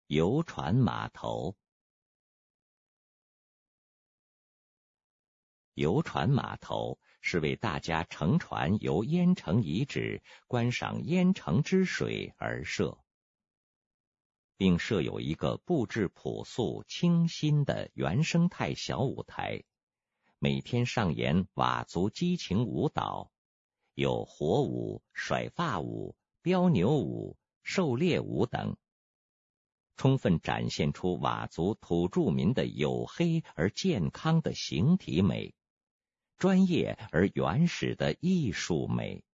游船码头。游船码头是为大家乘船游淹城遗址、观赏淹城之水而设，并设有一个布置朴素清新的原生态小舞台，每天上演佤族激情舞蹈，有火舞、甩发舞、飙牛舞、狩猎舞等，充分展现出佤族土著民的黝黑而健康的形体美，专业而原始的艺术美。